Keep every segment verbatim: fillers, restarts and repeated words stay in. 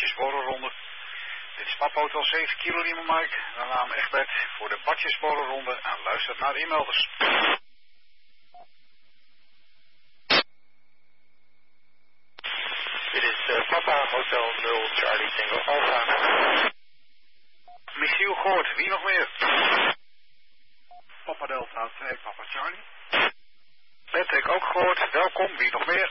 Badjesborrelronde. Dit is Papa Hotel zeven Kilo Lima Mike, mijn naam Egbert, voor de Badjesborrelronde en luistert naar de inmelders. Dit is uh, Papa Hotel nul Charlie Tango Alpha. Michiel gehoord, wie nog meer? Papa Delta twee, Papa Charlie. Patrick ook gehoord, welkom, wie nog meer?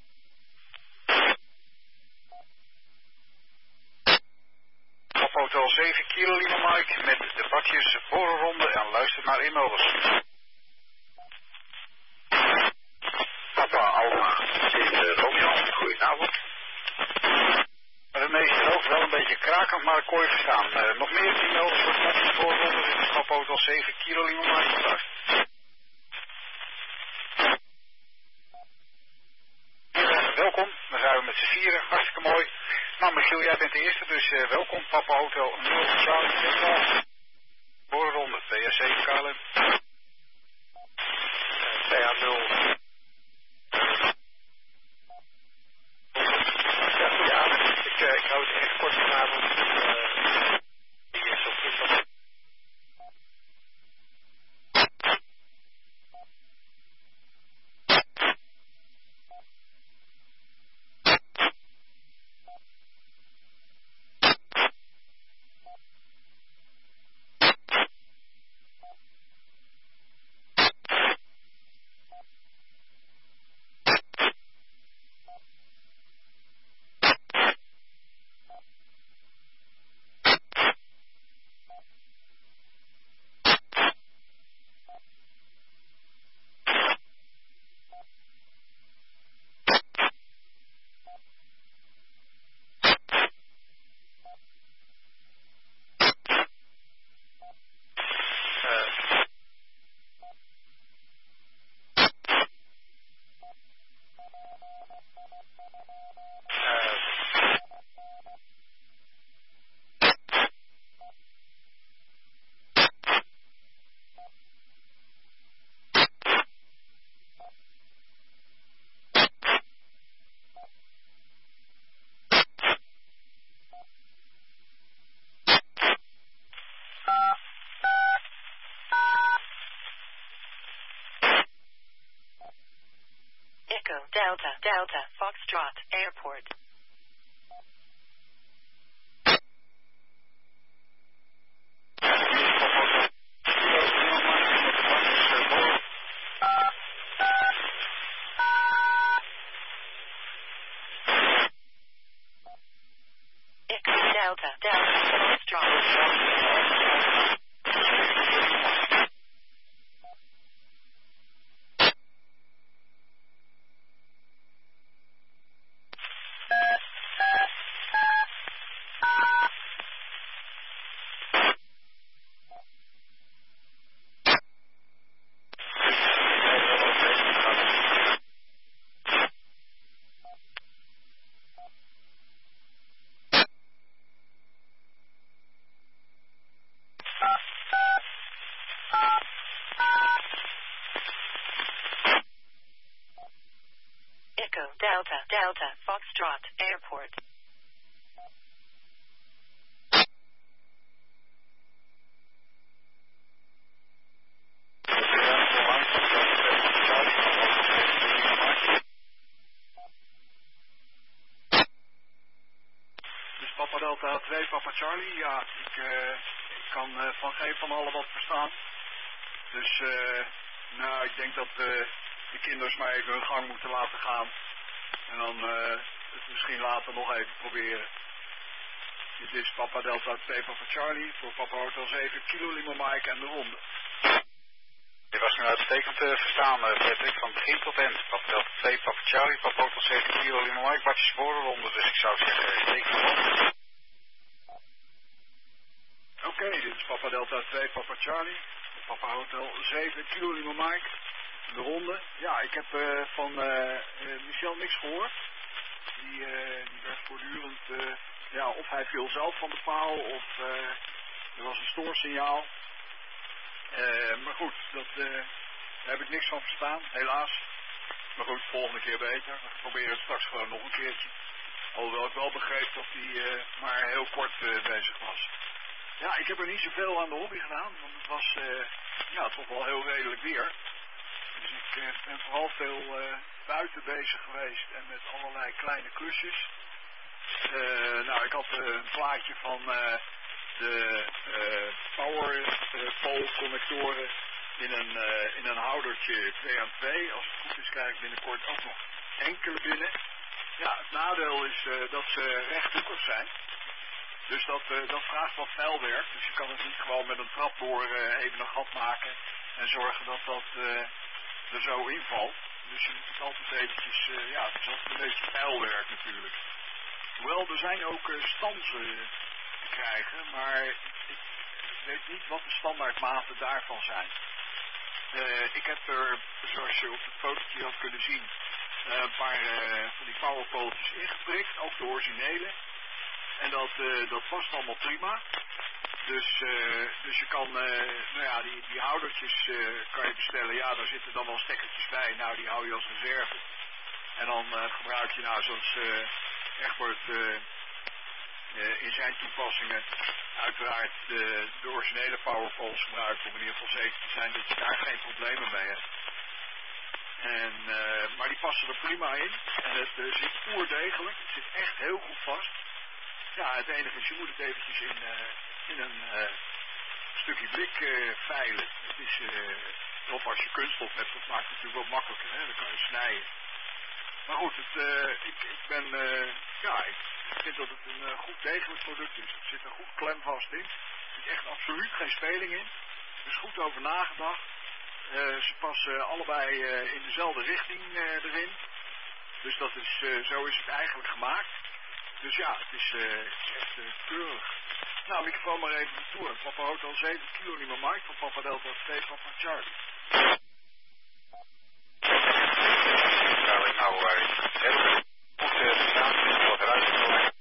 Papa Hotel zeven Kilo Lima Mike met de Badjesborrelronde en luistert naar inmelders. Papa Alpha, dit is uh, Romeo, goedenavond. De meeste ook wel een beetje krakend, maar ik kon je verstaan. Uh, nog meer inmelders voor de Badjesborrelronde, dit is Papa Hotel zeven Kilo Lima Mike vandaag. Welkom, dan zijn we met z'n vieren, hartstikke mooi. Nou Michiel, jij bent de eerste, dus uh, welkom, Papa Hotel nul Charlie Tango. Borrelronde, P S zeven K L M. P A nul. Ja, ja ik, uh, ik hou het echt kort vanavond. Uh, die is op dit moment. Delta, Delta, Foxtrot, Airport. Echo, Delta, Delta, Foxtrot. Delta, Delta, Foxtrot, Airport. Dus Papa Delta twee, Papa Charlie. Ja, ik, uh, ik kan uh, van geen van allen wat verstaan. Dus, uh, nou, ik denk dat uh, de kinders maar even hun gang moeten laten gaan. En dan uh, het misschien later nog even proberen. Dit is Papa Delta twee, Papa Charlie, voor Papa Hotel zeven, Kilo Lima Mike en de ronde. Je was nu uitstekend te verstaan, Patrick, van begin tot eind. Papa Delta twee, Papa Charlie, Papa Hotel zeven, Kilo Lima Mike, Badjesborrelronde, dus ik zou zeggen, teken op. Oké, okay, dit is Papa Delta twee, Papa Charlie, Papa Hotel zeven, Kilo Lima Mike. De ronde. Ja, ik heb uh, van uh, uh, Michel niks gehoord. Die, uh, die werd voortdurend, uh, ja, of hij viel zelf van de paal, of uh, er was een stoorsignaal. Uh, maar goed, dat, uh, daar heb ik niks van verstaan, helaas. Maar goed, volgende keer beter. We proberen het straks gewoon nog een keertje. Alhoewel ik wel begreep dat hij uh, maar heel kort uh, bezig was. Ja, ik heb er niet zoveel aan de hobby gedaan, want het was uh, ja, toch wel heel redelijk weer. Dus ik uh, ben vooral veel uh, buiten bezig geweest en met allerlei kleine klusjes. Uh, nou, ik had uh, een plaatje van uh, de uh, power uh, pole connectoren in een, uh, in een houdertje twee aan twee. Als het goed is krijg ik binnenkort ook nog enkele binnen. Ja, het nadeel is uh, dat ze rechthoekig zijn. Dus dat, uh, dat vraagt wat vuilwerk. Dus je kan het niet gewoon met een trapboor uh, even een gat maken en zorgen dat dat uh, er zo invalt. Dus je moet het altijd eventjes, uh, ja, het is altijd een beetje vuilwerk natuurlijk. Hoewel, er zijn ook uh, stansen uh, te krijgen, maar ik weet niet wat de standaardmaten daarvan zijn. Uh, ik heb er, zoals je op het fotootje had kunnen zien, uh, een paar uh, van die powerpooltjes ingeprikt, ook de originele. En dat, uh, dat past allemaal prima. Dus, uh, dus je kan, uh, nou ja, die, die houdertjes uh, kan je bestellen. Ja, daar zitten dan wel stekkertjes bij. Nou, die hou je als reserve. En dan uh, gebruik je nou, zoals uh, Egbert uh, uh, in zijn toepassingen, uiteraard de, de originele powerpoles gebruikt. Om in ieder geval zeker te zijn dat je daar geen problemen mee hebt. En, uh, maar die passen er prima in. En het uh, zit oerdegelijk. Het zit echt heel goed vast. Ja, het enige is, je moet het eventjes in, uh, in een uh, stukje blik uh, veilen. Het is, uh, of als je kunststof hebt, dat maakt het natuurlijk wat makkelijker, hè? Dan kan je snijden. Maar goed, het, uh, ik, ik ben, uh, ja, ik vind dat het een uh, goed degelijk product is. Er zit er goed klemvast in. Er zit echt absoluut geen speling in. Er is goed over nagedacht. Uh, ze passen allebei uh, in dezelfde richting uh, erin. Dus dat is, uh, zo is het eigenlijk gemaakt. Dus ja, het is, uh, het is echt uh, keurig. Nou, microfoon maar even toe. Papa Hotel zeven kilo niet meer Mike van Papa Delta twee Papa Charlie. Nou, nou, uh, heel goed uh, staan, wat eruit gekomen.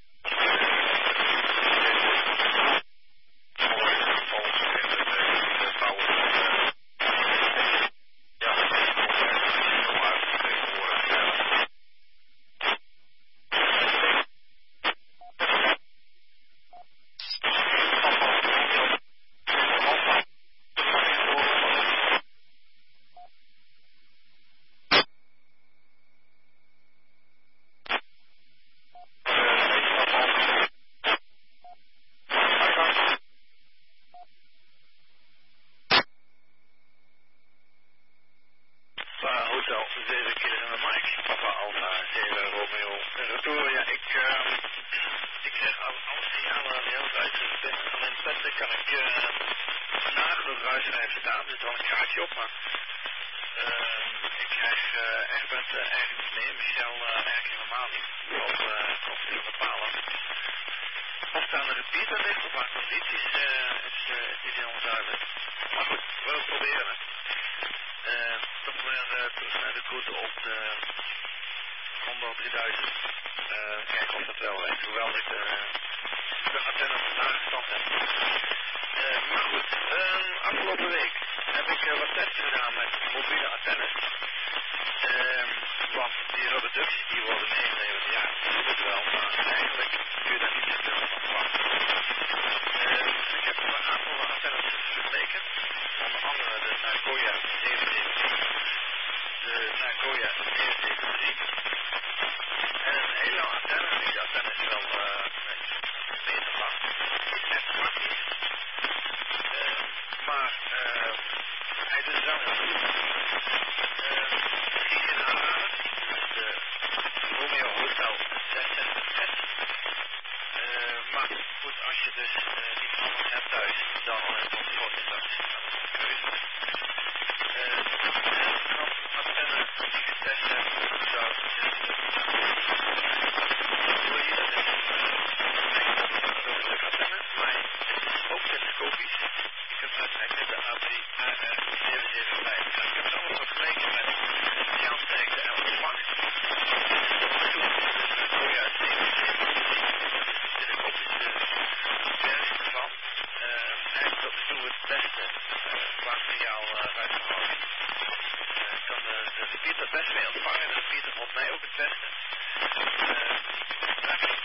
Pieter best mee ontvangen, dus Pieter vond mij ook het beste. Uh,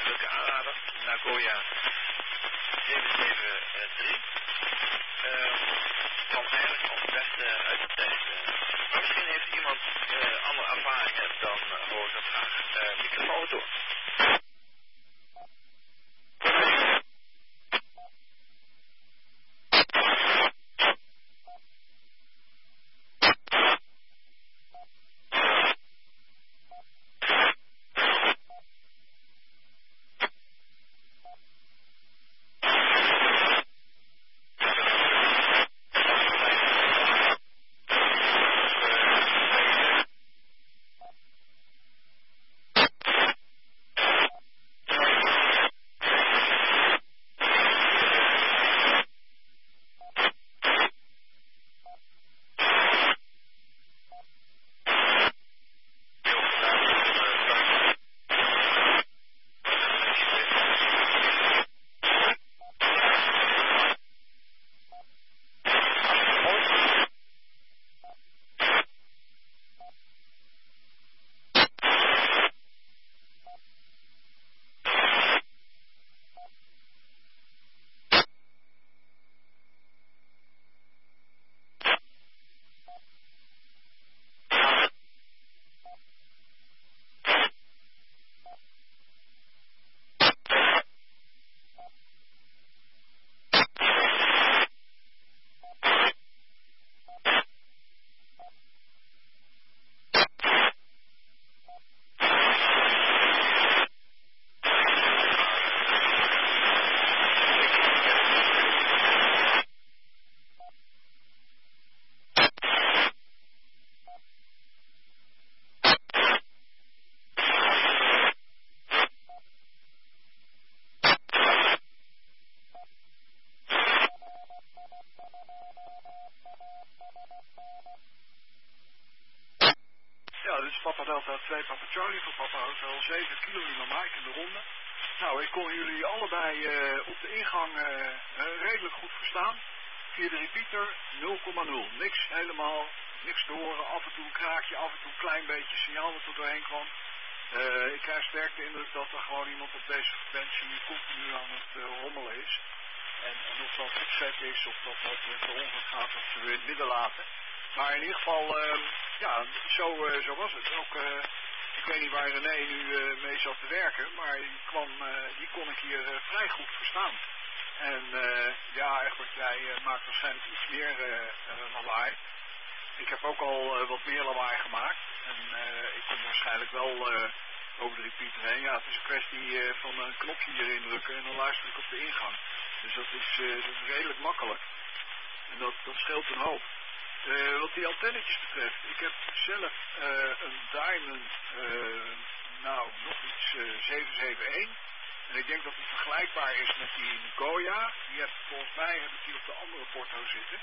leuke aanrader. Nagoya zeven zeven drie. Uh, kwam eigenlijk al best uh, uit de tijd. Uh, maar misschien heeft iemand uh, andere ervaringen, dan uh, hoor ik dat graag. Uh, microfoon door. Papa Delta twee, Papa Charlie voor Papa Hotel zeven, Kilo Lima Mike in de ronde. Nou, ik kon jullie allebei uh, op de ingang uh, uh, redelijk goed verstaan. Via de repeater nul komma nul. Niks helemaal, niks te horen. Af en toe een kraakje, af en toe een klein beetje signaal dat er doorheen kwam. Uh, ik krijg sterk de indruk dat er gewoon iemand op deze frequentie continu aan het uh, rommelen is. En, en of dat opzet is, of dat dat uh, per ongeluk gaat, dat ze weer in het midden laten. Maar in ieder geval, uh, ja, zo, uh, zo was het. Ook, uh, ik weet niet waar René nu uh, mee zat te werken, maar die, kwam, uh, die kon ik hier uh, vrij goed verstaan. En uh, ja, Egbert, jij uh, maakt waarschijnlijk iets meer uh, uh, lawaai. Ik heb ook al uh, wat meer lawaai gemaakt. En uh, ik kom waarschijnlijk wel uh, over de repeater heen. Ja, het is een kwestie uh, van een knopje hierin drukken en dan luister ik op de ingang. Dus dat is, uh, dat is redelijk makkelijk. En dat, dat scheelt een hoop. Uh, wat die antennetjes betreft, ik heb zelf uh, een Diamond, uh, nou, nog iets uh, zeven zeven één. En ik denk dat die vergelijkbaar is met die Goya. Die heb, volgens mij heb ik die op de andere porto zitten.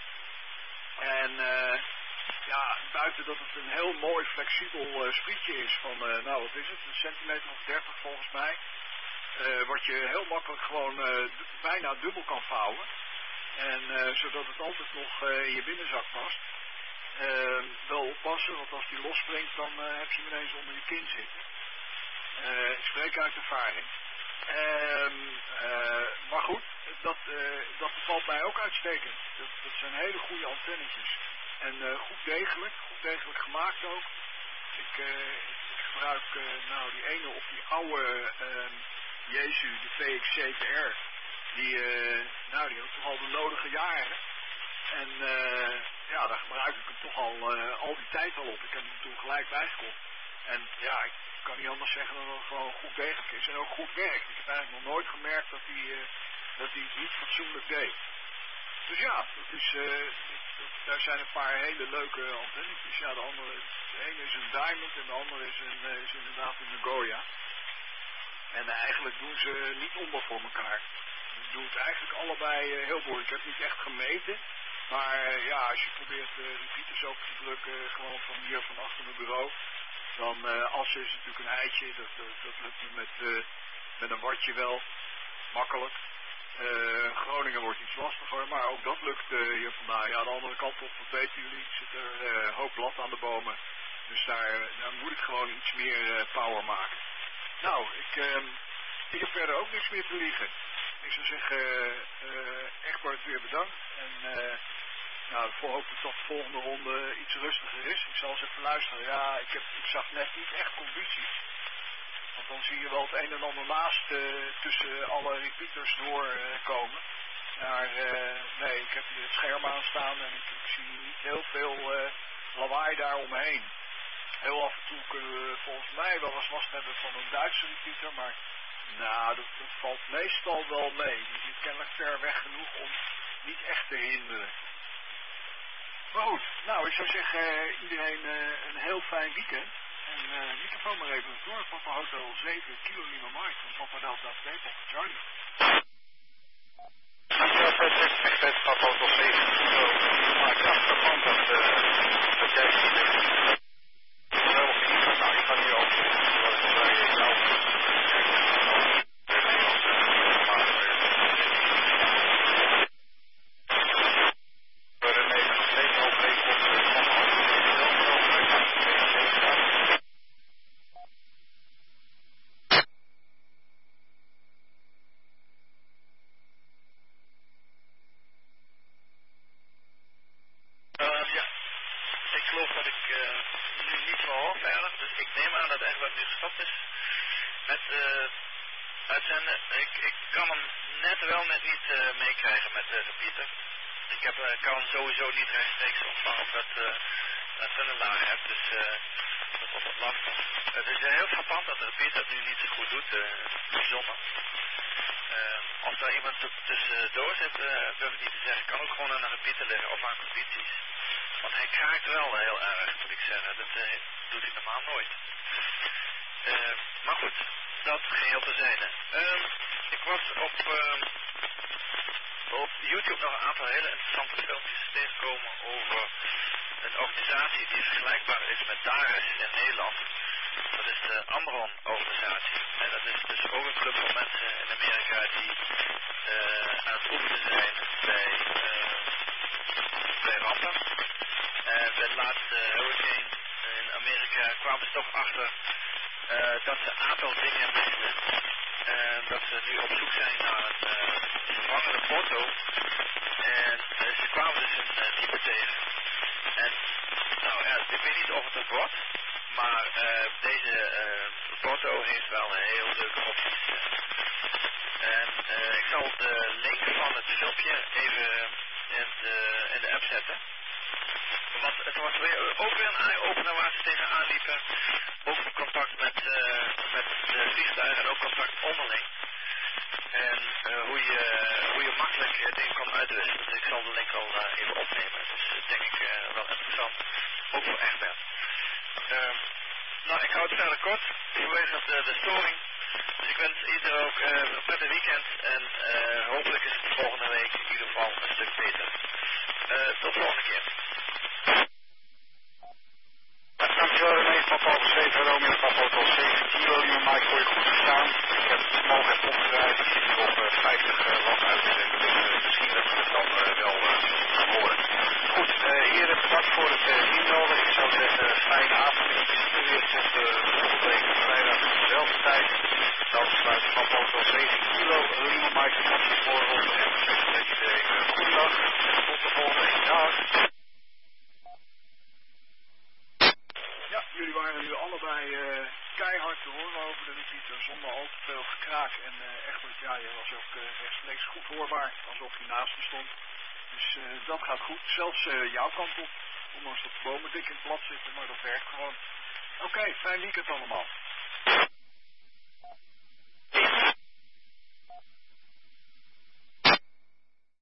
En uh, ja, buiten dat het een heel mooi flexibel uh, sprietje is van, uh, nou wat is het, een centimeter of dertig volgens mij. Uh, wat je heel makkelijk gewoon uh, d- bijna dubbel kan vouwen. En uh, zodat het altijd nog uh, in je binnenzak past. Uh, wel oppassen, want als die losspringt dan uh, heb je hem ineens onder je kin zitten. Uh, ik spreek uit ervaring. Uh, uh, maar goed, dat, uh, dat bevalt mij ook uitstekend. Dat, dat zijn hele goede antennetjes. En uh, goed degelijk, goed degelijk gemaakt ook. Ik, uh, ik gebruik uh, nou die ene op die oude uh, Jezu, de V X zeven R. Die, uh, nou, die had toch al de nodige jaren. En uh, ja, daar gebruik ik hem toch al, uh, al die tijd al op. Ik heb hem toen gelijk bijgekocht. En ja, ik kan niet anders zeggen dan dat het gewoon goed degelijk is en ook goed werkt. Ik heb eigenlijk nog nooit gemerkt dat hij uh, dat hij het niet fatsoenlijk deed. Dus ja, dat is, uh, dat, daar zijn een paar hele leuke antennetjes. Ja, de andere, de ene is een Diamond en de andere is, een, uh, is inderdaad een Nagoya. En uh, eigenlijk doen ze niet onder voor elkaar. Ze doen het eigenlijk allebei uh, heel mooi. Ik heb niet echt gemeten. Maar uh, ja, als je probeert uh, de repeaters open te drukken, uh, gewoon van hier van achter mijn bureau. Dan uh, assen is natuurlijk een eitje. Dat, dat, dat lukt me met, uh, met een watje wel. Makkelijk. Uh, Groningen wordt iets lastiger, maar ook dat lukt uh, hier vandaan. Ja, de andere kant op, dat weten jullie, zit er uh, een hoop blad aan de bomen. Dus daar, daar moet ik gewoon iets meer uh, power maken. Nou, ik, uh, hier verder ook niks meer te liegen. Ik zou zeggen, uh, Egbert weer bedankt. En uh, nou, ik hoop dat de volgende ronde iets rustiger is. Ik zal eens even luisteren. Ja, ik, heb, ik zag net niet echt condities. Want dan zie je wel het een en ander naast uh, tussen alle repeaters doorkomen. Uh, maar uh, nee, ik heb hier het scherm aanstaan en ik, ik zie niet heel veel uh, lawaai daar omheen. Heel af en toe kunnen we volgens mij wel eens last hebben van een Duitse repeater, maar nou, dat, dat valt meestal wel mee. Die zit kennelijk ver weg genoeg om niet echt te hinderen. Maar goed, nou ik zou zeggen uh, iedereen uh, een heel fijn weekend. En uh, microfoon maar even door. Papa Hotel zeven kilo Lima Mike van Papa Delta twee, Papa Charlie. Dankjewel Patrick, echt het Papa Hotel zeven kilo Lima Mike. Ja, verpand dat, uh, dat jij ziet. Geweldig in, nou ik kan hier ook waar je zelf sowieso niet rechtstreeks ontvangen omdat uh, dat een laag hebt, dus uh, dat wordt wat lastig. Het is uh, heel frappant dat de repeat dat nu niet zo goed doet, uh, bijzonder. Uh, als daar iemand tussendoor zit, uh, durf ik niet te zeggen, kan ook gewoon aan een repeater liggen of aan condities. Want hij kraakt wel heel erg, moet ik zeggen, dat uh, doet hij normaal nooit. Uh, maar goed, dat geheel terzijde. Uh, ik was op... Uh, op YouTube nog een aantal hele interessante filmpjes tegenkomen over een organisatie die vergelijkbaar is met DARES in Nederland. Dat is de Amron-organisatie. En dat is dus ook een club van mensen in Amerika die uh, aan het oefenen zijn bij, uh, bij rampen. En bij het laatste hurricane in Amerika kwamen ze toch achter uh, dat ze een aantal dingen misten. En dat ze nu op zoek zijn naar een uh, vervangende foto. En uh, ze kwamen dus een uh, type tegen. En nou ja, ik weet niet of het het wordt. Maar uh, deze uh, foto heeft wel een heel leuke opties. En uh, ik zal de link van het filmpje even in de, in de app zetten. Want het was weer, ook weer een eye-opener waar ze tegenaan liepen. Ook contact met, uh, met de vliegtuigen en ook contact onderling. En uh, hoe, je, hoe je makkelijk uh, dingen kan uitwisselen. Dus ik zal de link al uh, even opnemen. Dus dat uh, denk ik uh, wel interessant. Ook voor Egbert. Uh, nou, ik hou het verder kort. Vanwege de, de storing. Dus ik wens iedereen ook uh, een prettig weekend. En uh, hopelijk is het volgende week in ieder geval een stuk beter. Uh, tot de volgende keer. Dankjewel René, Papa Hotel zeven, Romeo, Papa Hotel zeven kilo, Lima Mike, voor je goed gestaan. Ik heb het morgen even opgedraaid, ik zit hier op uh, vijftig uh, watt uitzenden, dus uh, misschien dat we het dan uh, wel uh, gaan horen. Goed, uh, heren, bedankt voor het uh, inmelden. Ik zou zeggen, fijne avond, ik zit weer tot uh, volgende week vrijdag dezelfde tijd. Dan sluit Papa Hotel zeven kilo, Lima Mike, de matje voorronde en dan zeg ik iedereen uh, goedendag en tot de volgende week. Dag. Ja, jullie waren nu allebei uh, keihard te horen over de repeater, zonder al te veel gekraak. En uh, echt, ja, je was ook uh, rechtstreeks goed hoorbaar, alsof je naast me stond. Dus uh, dat gaat goed, zelfs uh, jouw kant op. Ondanks dat de bomen dik in het plat zitten, maar dat werkt gewoon. Oké, okay, fijn weekend allemaal.